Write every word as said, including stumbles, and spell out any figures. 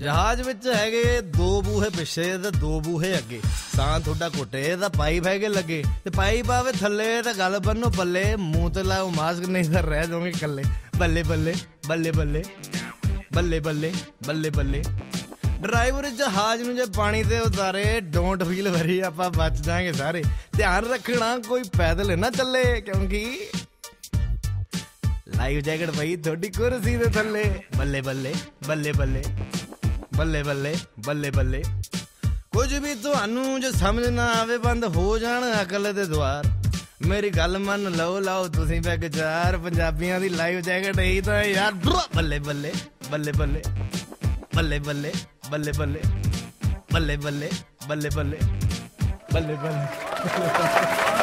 ਜਹਾਜ਼ ਵਿੱਚ ਹੈਗੇ ਦੋ ਬੂਹੇ ਪਿੱਛੇ ਤੇ ਦੋ ਬੂਹੇ ਅੱਗੇ, ਸਾਂ ਤੁਹਾਡਾ ਘੁੱਟੇ ਤਾਂ ਪਾਈਪ ਹੈਗੇ ਲੱਗੇ, ਤੇ ਪਾਈਪ ਆਵੇ ਥੱਲੇ ਤਾਂ ਗੱਲ ਬੰਨੋ ਪੱਲੇ, ਮੂੰਹ ਤੇ ਲਾਓ ਮਾਸਕ ਨਹੀਂ ਤਾਂ ਰਹਿ ਜਾਓਗੇ ਇਕੱਲੇ। ਬੱਲੇ ਬੱਲੇ ਬੱਲੇ ਬੱਲੇ ਬੱਲੇ ਬੱਲੇ ਬੱਲੇ ਬੱਲੇ। ਡਰਾਈਵਰ ਜਹਾਜ਼ ਨੂੰ ਜੇ ਪਾਣੀ ਤੇ ਉਤਾਰੇ, ਡੋਂਟ ਫੀਲ ਵਰੀ, ਆਪਾਂ ਬਚ ਜਾਾਂਗੇ ਸਾਰੇ। ਧਿਆਨ ਰੱਖਣਾ ਕੋਈ ਪੈਦਲ ਨਾ ਚੱਲੇ, ਕਿਉਂਕਿ ਲਾਈਫ ਜੈਕਟ ਪਈ ਤੁਹਾਡੀ ਕੁਰਸੀ ਦੇ ਥੱਲੇ। ਬੱਲੇ ਬੱਲੇ ਬੱਲੇ ਬੱਲੇ ਬੱਲੇ ਬੱਲੇ ਬੱਲੇ ਬੱਲੇ। ਕੁਝ ਵੀ ਤੁਹਾਨੂੰ ਜੇ ਸਮਝ ਨਾ ਆਵੇ, ਬੰਦ ਹੋ ਜਾਣ ਅਕਲ ਦੇ ਦੁਆਰ। ਮੇਰੀ ਗੱਲ ਮੰਨ ਲਓ, ਲਾਓ ਤੁਸੀਂ ਪੈਗ ਚਾਰ, ਪੰਜਾਬੀਆਂ ਦੀ ਲਾਈਫ ਜੈਕਟ ਇਹੀ ਤਾਂ ਯਾਰ। ਬੱਲੇ ਬੱਲੇ ਬੱਲੇ ਬੱਲੇ ਬੱਲੇ ਬੱਲੇ ਬੱਲੇ ਬੱਲੇ ਬੱਲੇ ਬੱਲੇ ਬੱਲੇ ਬੱਲੇ ਬੱਲੇ ਬੱਲੇ।